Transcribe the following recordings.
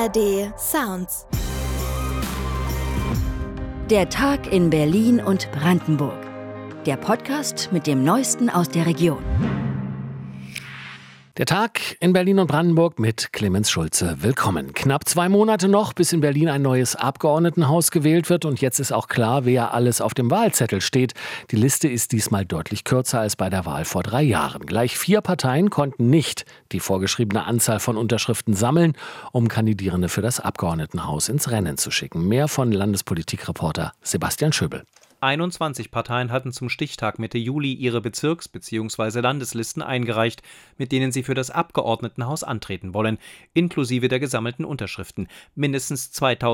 ARD Sounds. Der Tag in Berlin und Brandenburg. Der Podcast mit dem Neuesten aus der Region. Der Tag in Berlin und Brandenburg mit Clemens Schulze. Willkommen. Knapp 2 Monate noch, bis in Berlin ein neues Abgeordnetenhaus gewählt wird. Und jetzt ist auch klar, wer alles auf dem Wahlzettel steht. Die Liste ist diesmal deutlich kürzer als bei der Wahl vor 3 Jahren. Gleich 4 Parteien konnten nicht die vorgeschriebene Anzahl von Unterschriften sammeln, um Kandidierende für das Abgeordnetenhaus ins Rennen zu schicken. Mehr von Landespolitikreporter Sebastian Schöbel. 21 Parteien hatten zum Stichtag Mitte Juli ihre Bezirks- bzw. Landeslisten eingereicht, mit denen sie für das Abgeordnetenhaus antreten wollen, inklusive der gesammelten Unterschriften. Mindestens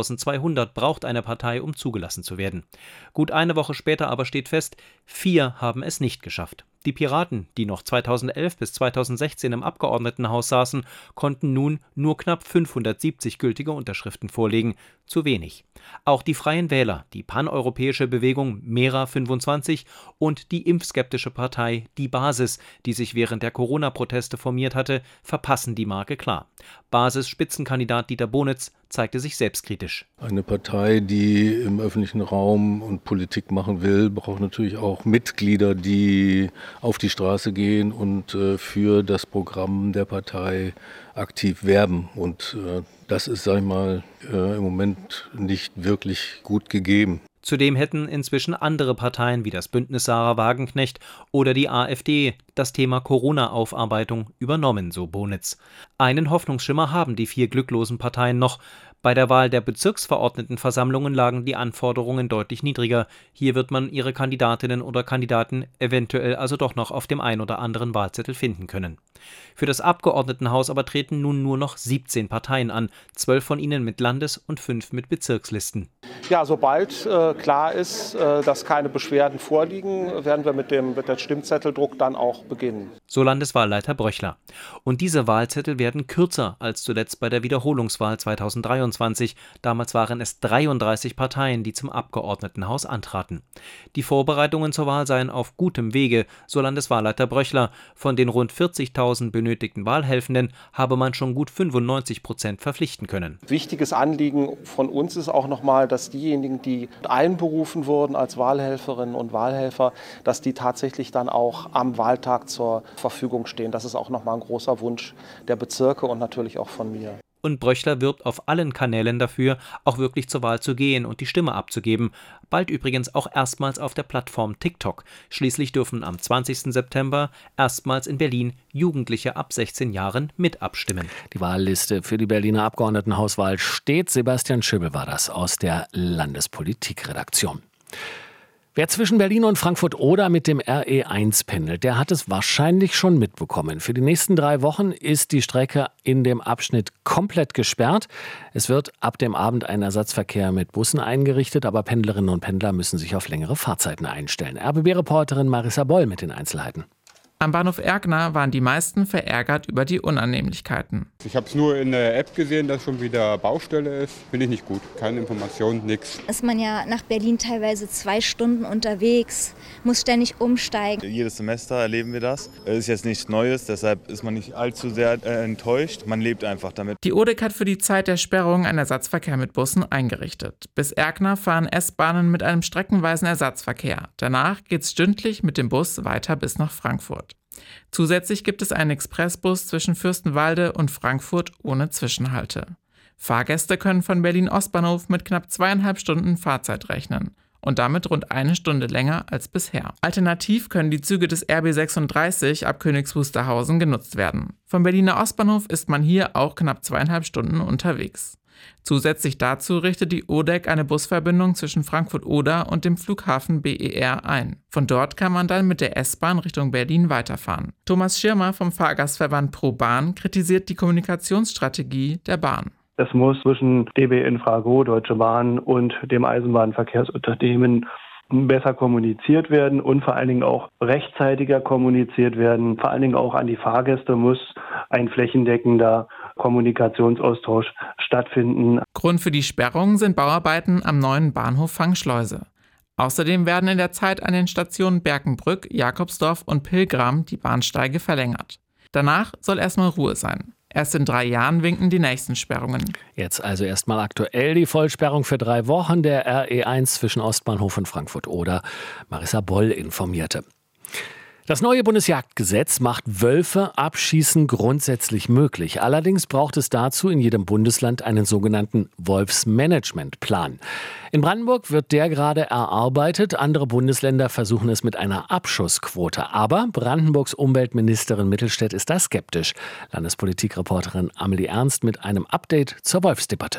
2200 braucht eine Partei, um zugelassen zu werden. Gut eine Woche später aber steht fest, 4 haben es nicht geschafft. Die Piraten, die noch 2011 bis 2016 im Abgeordnetenhaus saßen, konnten nun nur knapp 570 gültige Unterschriften vorlegen. Zu wenig. Auch die Freien Wähler, die paneuropäische Bewegung Mera25 und die impfskeptische Partei Die Basis, die sich während der Corona-Proteste formiert hatte, verpassen die Marke klar. Basis-Spitzenkandidat Dieter Bonitz zeigte sich selbstkritisch. Eine Partei, die im öffentlichen Raum und Politik machen will, braucht natürlich auch Mitglieder, die auf die Straße gehen und für das Programm der Partei aktiv werben. Und das ist, sag ich mal, im Moment nicht wirklich gut gegeben. Zudem hätten inzwischen andere Parteien wie das Bündnis Sarah Wagenknecht oder die AfD das Thema Corona-Aufarbeitung übernommen, so Bonitz. Einen Hoffnungsschimmer haben die 4 glücklosen Parteien noch. Bei der Wahl der Bezirksverordnetenversammlungen lagen die Anforderungen deutlich niedriger. Hier wird man ihre Kandidatinnen oder Kandidaten eventuell also doch noch auf dem ein oder anderen Wahlzettel finden können. Für das Abgeordnetenhaus aber treten nun nur noch 17 Parteien an, 12 von ihnen mit Landes- und 5 mit Bezirkslisten. Ja, sobald klar ist, dass keine Beschwerden vorliegen, werden wir mit dem Stimmzetteldruck dann auch beginnen. So Landeswahlleiter Bröchler. Und diese Wahlzettel werden kürzer als zuletzt bei der Wiederholungswahl 2023. Damals waren es 33 Parteien, die zum Abgeordnetenhaus antraten. Die Vorbereitungen zur Wahl seien auf gutem Wege, so Landeswahlleiter Bröchler. Von den rund 40.000 benötigten Wahlhelfenden habe man schon gut 95% verpflichten können. Wichtiges Anliegen von uns ist auch nochmal, dass diejenigen, die einberufen wurden als Wahlhelferinnen und Wahlhelfer, dass die tatsächlich dann auch am Wahltag zur Verfügung stehen. Das ist auch nochmal ein großer Wunsch der Bezirke und natürlich auch von mir. Und Bröchler wirbt auf allen Kanälen dafür, auch wirklich zur Wahl zu gehen und die Stimme abzugeben. Bald übrigens auch erstmals auf der Plattform TikTok. Schließlich dürfen am 20. September erstmals in Berlin Jugendliche ab 16 Jahren mit abstimmen. Die Wahlliste für die Berliner Abgeordnetenhauswahl steht. Sebastian Schöbel war das aus der Landespolitikredaktion. Wer zwischen Berlin und Frankfurt-Oder mit dem RE1 pendelt, der hat es wahrscheinlich schon mitbekommen. Für die nächsten 3 Wochen ist die Strecke in dem Abschnitt komplett gesperrt. Es wird ab dem Abend ein Ersatzverkehr mit Bussen eingerichtet, aber Pendlerinnen und Pendler müssen sich auf längere Fahrzeiten einstellen. RBB-Reporterin Marissa Boll mit den Einzelheiten. Am Bahnhof Erkner waren die meisten verärgert über die Unannehmlichkeiten. Ich habe es nur in der App gesehen, dass schon wieder Baustelle ist. Finde ich nicht gut. Keine Information, nichts. Ist man ja nach Berlin teilweise 2 Stunden unterwegs, muss ständig umsteigen. Jedes Semester erleben wir das. Es ist jetzt nichts Neues, deshalb ist man nicht allzu sehr enttäuscht. Man lebt einfach damit. Die ODEK hat für die Zeit der Sperrung einen Ersatzverkehr mit Bussen eingerichtet. Bis Erkner fahren S-Bahnen mit einem streckenweisen Ersatzverkehr. Danach geht's stündlich mit dem Bus weiter bis nach Frankfurt. Zusätzlich gibt es einen Expressbus zwischen Fürstenwalde und Frankfurt ohne Zwischenhalte. Fahrgäste können von Berlin Ostbahnhof mit knapp 2,5 Stunden Fahrzeit rechnen und damit rund 1 Stunde länger als bisher. Alternativ können die Züge des RB 36 ab Königs Wusterhausen genutzt werden. Vom Berliner Ostbahnhof ist man hier auch knapp 2,5 Stunden unterwegs. Zusätzlich dazu richtet die ODEK eine Busverbindung zwischen Frankfurt-Oder und dem Flughafen BER ein. Von dort kann man dann mit der S-Bahn Richtung Berlin weiterfahren. Thomas Schirmer vom Fahrgastverband ProBahn kritisiert die Kommunikationsstrategie der Bahn. Es muss zwischen DB Infrago, Deutsche Bahn und dem Eisenbahnverkehrsunternehmen besser kommuniziert werden und vor allen Dingen auch rechtzeitiger kommuniziert werden. Vor allen Dingen auch an die Fahrgäste muss ein flächendeckender Kommunikationsaustausch stattfinden. Grund für die Sperrung sind Bauarbeiten am neuen Bahnhof Fangschleuse. Außerdem werden in der Zeit an den Stationen Berkenbrück, Jakobsdorf und Pilgram die Bahnsteige verlängert. Danach soll erstmal Ruhe sein. Erst in 3 Jahren winken die nächsten Sperrungen. Jetzt also erstmal aktuell die Vollsperrung für 3 Wochen der RE1 zwischen Ostbahnhof und Frankfurt oder. Marissa Boll informierte. Das neue Bundesjagdgesetz macht Wölfe abschießen grundsätzlich möglich. Allerdings braucht es dazu in jedem Bundesland einen sogenannten Wolfsmanagementplan. In Brandenburg wird der gerade erarbeitet. Andere Bundesländer versuchen es mit einer Abschussquote. Aber Brandenburgs Umweltministerin Mittelstädt ist da skeptisch. Landespolitikreporterin Amelie Ernst mit einem Update zur Wolfsdebatte.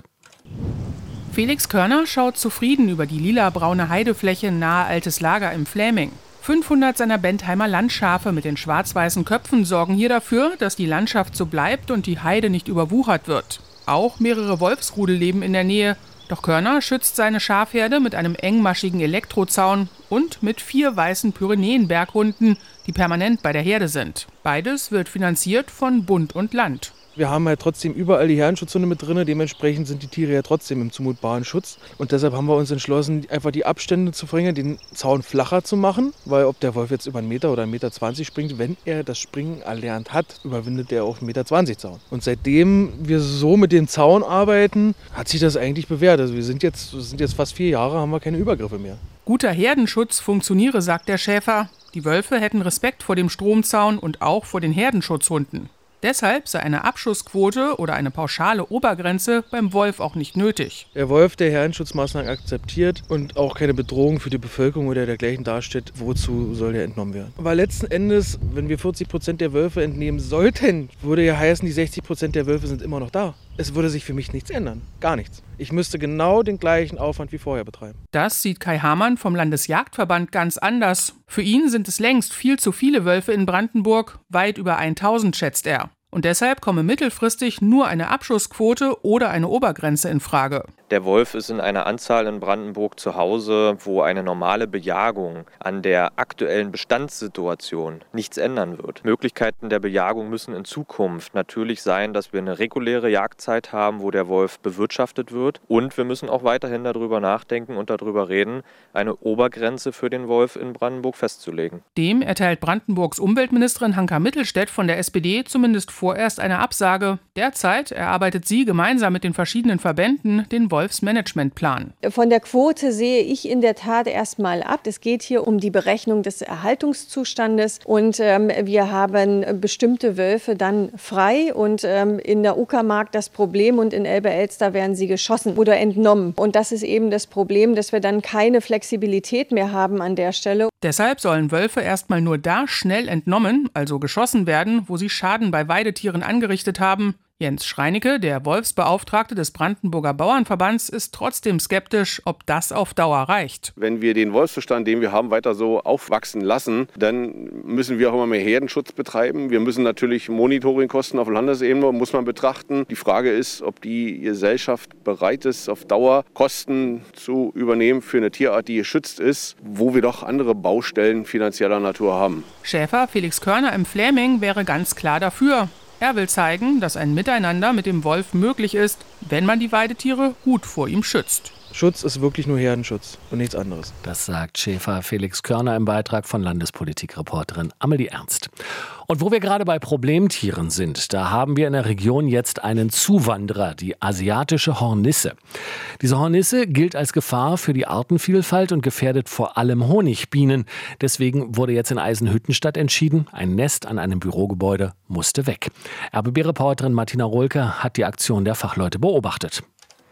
Felix Körner schaut zufrieden über die lila-braune Heidefläche nahe Altes Lager im Fläming. 500 seiner Bentheimer Landschafe mit den schwarz-weißen Köpfen sorgen hier dafür, dass die Landschaft so bleibt und die Heide nicht überwuchert wird. Auch mehrere Wolfsrudel leben in der Nähe. Doch Körner schützt seine Schafherde mit einem engmaschigen Elektrozaun und mit 4 weißen Pyrenäenberghunden, die permanent bei der Herde sind. Beides wird finanziert von Bund und Land. Wir haben halt trotzdem überall die Herdenschutzhunde mit drin, dementsprechend sind die Tiere ja trotzdem im zumutbaren Schutz. Und deshalb haben wir uns entschlossen, einfach die Abstände zu verringern, den Zaun flacher zu machen. Weil ob der Wolf jetzt über 1 Meter oder 1,20 Meter springt, wenn er das Springen erlernt hat, überwindet er auch 1,20 Meter Zaun. Und seitdem wir so mit dem Zaun arbeiten, hat sich das eigentlich bewährt. Also wir sind jetzt fast 4 Jahre, haben wir keine Übergriffe mehr. Guter Herdenschutz funktioniere, sagt der Schäfer. Die Wölfe hätten Respekt vor dem Stromzaun und auch vor den Herdenschutzhunden. Deshalb sei eine Abschussquote oder eine pauschale Obergrenze beim Wolf auch nicht nötig. Der Wolf, der Herdenschutzmaßnahmen akzeptiert und auch keine Bedrohung für die Bevölkerung oder dergleichen darstellt, wozu soll der entnommen werden? Weil letzten Endes, wenn wir 40% der Wölfe entnehmen sollten, würde ja heißen, die 60% der Wölfe sind immer noch da. Es würde sich für mich nichts ändern. Gar nichts. Ich müsste genau den gleichen Aufwand wie vorher betreiben. Das sieht Kai Hamann vom Landesjagdverband ganz anders. Für ihn sind es längst viel zu viele Wölfe in Brandenburg. Weit über 1000 schätzt er. Und deshalb komme mittelfristig nur eine Abschussquote oder eine Obergrenze in Frage. Der Wolf ist in einer Anzahl in Brandenburg zu Hause, wo eine normale Bejagung an der aktuellen Bestandssituation nichts ändern wird. Möglichkeiten der Bejagung müssen in Zukunft natürlich sein, dass wir eine reguläre Jagdzeit haben, wo der Wolf bewirtschaftet wird. Und wir müssen auch weiterhin darüber nachdenken und darüber reden, eine Obergrenze für den Wolf in Brandenburg festzulegen. Dem erteilt Brandenburgs Umweltministerin Hanka Mittelstädt von der SPD zumindest vorerst eine Absage. Derzeit erarbeitet sie gemeinsam mit den verschiedenen Verbänden den Wolfsmanagementplan. Von der Quote sehe ich in der Tat erstmal ab. Es geht hier um die Berechnung des Erhaltungszustandes und wir haben bestimmte Wölfe dann frei und in der Uckermark das Problem und in Elbe-Elster werden sie geschossen oder entnommen. Und das ist eben das Problem, dass wir dann keine Flexibilität mehr haben an der Stelle. Deshalb sollen Wölfe erstmal nur da schnell entnommen, also geschossen werden, wo sie Schaden bei Weidetieren angerichtet haben. Jens Schreinecke, der Wolfsbeauftragte des Brandenburger Bauernverbands, ist trotzdem skeptisch, ob das auf Dauer reicht. Wenn wir den Wolfsbestand, den wir haben, weiter so aufwachsen lassen, dann müssen wir auch immer mehr Herdenschutz betreiben. Wir müssen natürlich Monitoringkosten auf Landesebene, muss man betrachten. Die Frage ist, ob die Gesellschaft bereit ist, auf Dauer Kosten zu übernehmen für eine Tierart, die geschützt ist, wo wir doch andere Baustellen finanzieller Natur haben. Schäfer Felix Körner im Fläming wäre ganz klar dafür. Er will zeigen, dass ein Miteinander mit dem Wolf möglich ist, wenn man die Weidetiere gut vor ihm schützt. Schutz ist wirklich nur Herdenschutz und nichts anderes. Das sagt Schäfer Felix Körner im Beitrag von Landespolitikreporterin Amelie Ernst. Und wo wir gerade bei Problemtieren sind, da haben wir in der Region jetzt einen Zuwanderer, die asiatische Hornisse. Diese Hornisse gilt als Gefahr für die Artenvielfalt und gefährdet vor allem Honigbienen. Deswegen wurde jetzt in Eisenhüttenstadt entschieden, ein Nest an einem Bürogebäude musste weg. RBB-Reporterin Martina Rohlke hat die Aktion der Fachleute beobachtet.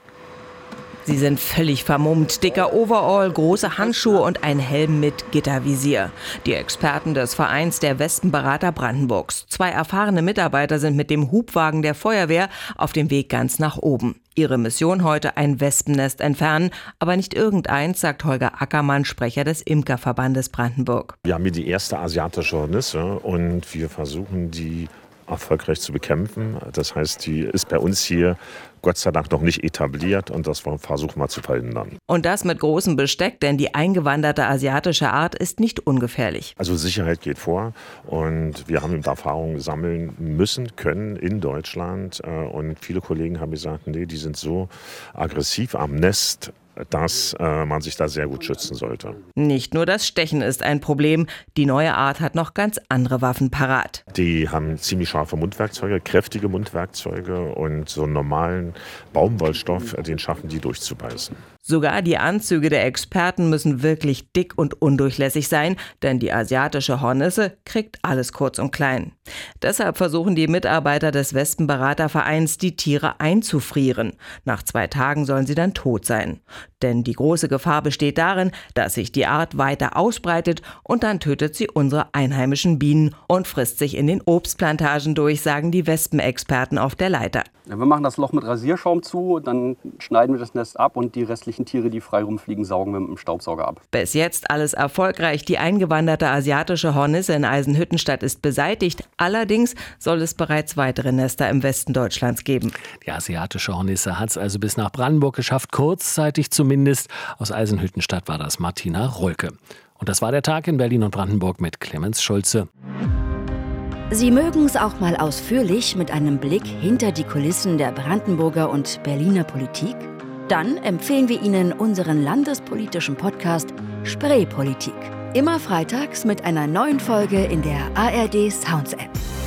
Sie sind völlig vermummt. Dicker Overall, große Handschuhe und ein Helm mit Gittervisier. Die Experten des Vereins der Wespenberater Brandenburgs. 2 erfahrene Mitarbeiter sind mit dem Hubwagen der Feuerwehr auf dem Weg ganz nach oben. Ihre Mission heute: ein Wespennest entfernen. Aber nicht irgendeins, sagt Holger Ackermann, Sprecher des Imkerverbandes Brandenburg. Wir haben hier die erste asiatische Hornisse und wir versuchen die erfolgreich zu bekämpfen. Das heißt, die ist bei uns hier Gott sei Dank noch nicht etabliert und das versuchen wir zu verhindern. Und das mit großem Besteck, denn die eingewanderte asiatische Art ist nicht ungefährlich. Also Sicherheit geht vor und wir haben Erfahrungen sammeln müssen, können in Deutschland und viele Kollegen haben gesagt, nee, die sind so aggressiv am Nest, dass man sich da sehr gut schützen sollte. Nicht nur das Stechen ist ein Problem, die neue Art hat noch ganz andere Waffen parat. Die haben ziemlich scharfe Mundwerkzeuge, kräftige Mundwerkzeuge und so einen normalen Baumwollstoff, den schaffen die durchzubeißen. Sogar die Anzüge der Experten müssen wirklich dick und undurchlässig sein, denn die asiatische Hornisse kriegt alles kurz und klein. Deshalb versuchen die Mitarbeiter des Wespenberatervereins, die Tiere einzufrieren. Nach 2 Tagen sollen sie dann tot sein. Denn die große Gefahr besteht darin, dass sich die Art weiter ausbreitet und dann tötet sie unsere einheimischen Bienen und frisst sich in den Obstplantagen durch, sagen die Wespenexperten auf der Leiter. Wir machen das Loch mit Rasierschaum zu, dann schneiden wir das Nest ab und die restlichen Tiere, die frei rumfliegen, saugen wir mit dem Staubsauger ab. Bis jetzt alles erfolgreich. Die eingewanderte asiatische Hornisse in Eisenhüttenstadt ist beseitigt. Allerdings soll es bereits weitere Nester im Westen Deutschlands geben. Die asiatische Hornisse hat es also bis nach Brandenburg geschafft, kurzzeitig zumindest. Aus Eisenhüttenstadt war das Martina Rolke. Und das war der Tag in Berlin und Brandenburg mit Clemens Schulze. Sie mögen es auch mal ausführlich mit einem Blick hinter die Kulissen der Brandenburger und Berliner Politik? Dann empfehlen wir Ihnen unseren landespolitischen Podcast Spreepolitik. Immer freitags mit einer neuen Folge in der ARD Sounds App.